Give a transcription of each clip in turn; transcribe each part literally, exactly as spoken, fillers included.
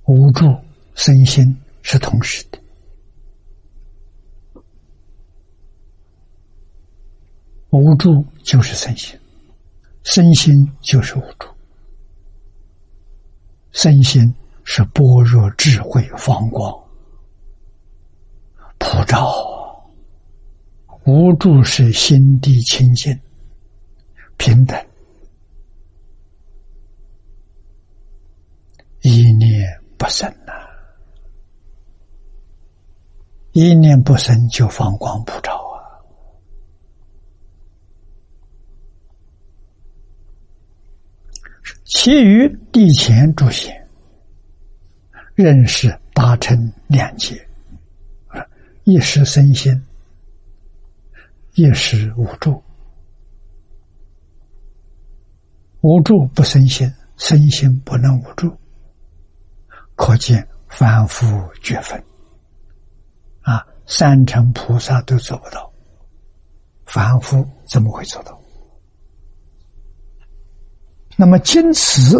无助、身心是同时的。无助就是身心，身心就是无助。身心是般若智慧放光普照，无助是心地清净平等，一念不生呐、啊，一念不生就放光普照啊。其余地前诸贤，认识大乘两界，一时身心，一时无助。无助不生心，身心不能无助，可见凡夫绝分啊！三乘菩萨都做不到，凡夫怎么会做到？那么今此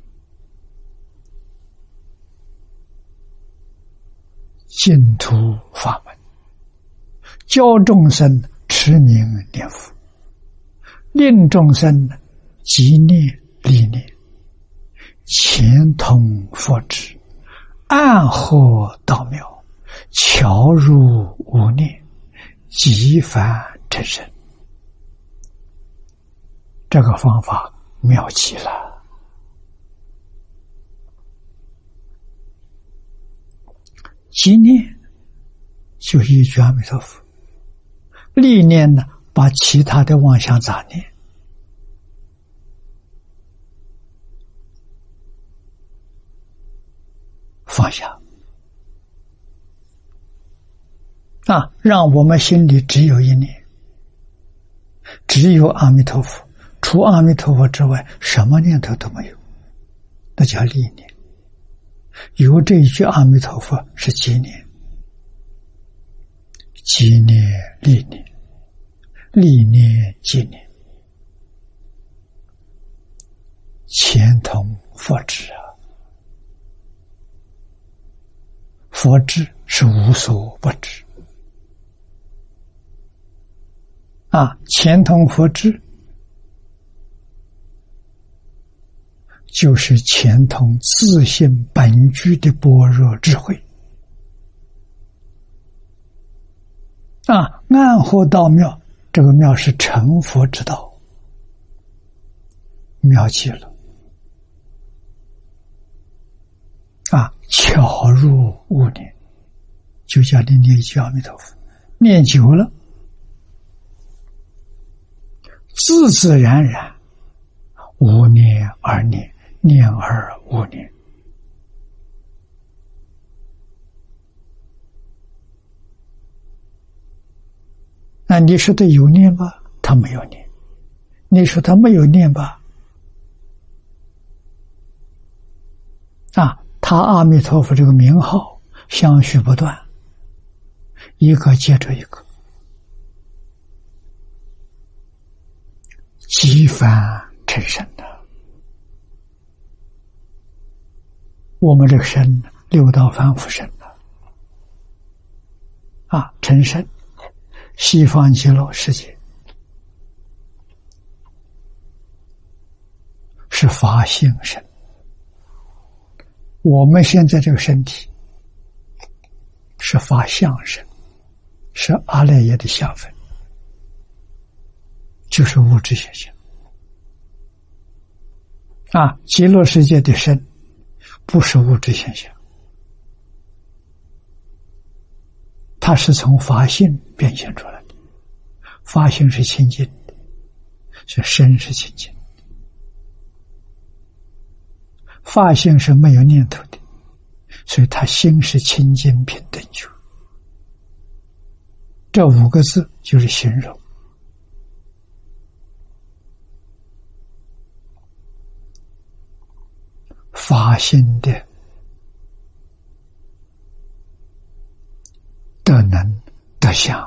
净土法门，教众生持名念佛，令众生即念理念，前通佛智，暗合道妙，巧入无念，即凡成身。这个方法妙极了。即念就是一句阿弥陀佛，历念呢，把其他的妄想杂念放下啊，让我们心里只有一念，只有阿弥陀佛，除阿弥陀佛之外什么念头都没有，那叫历念。有这一句阿弥陀佛是即念，即念历念，历念即念，前通佛智啊！佛智是无所不知啊，前通佛智就是前通自性本具的般若智慧啊，暗合道妙，这个妙是成佛之道，妙极了啊！巧入无念，就叫你念一句阿弥陀佛，念久了，自自然然，无念而念，念而无念。那你说他有念吧，他没有念；你说他没有念吧，啊，他阿弥陀佛这个名号相续不断，一个接着一个，即凡成身的。我们这个身六道凡夫身的啊，成身西方极乐世界是法性身，我们现在这个身体是法相身，是阿赖耶的下分，就是物质现象啊。极乐世界的身不是物质现象，它是从法性变现出来的，法性是清净的，是身是清净的，法性是没有念头的，所以他心是清净平等觉。这五个字就是形容法性的德能德相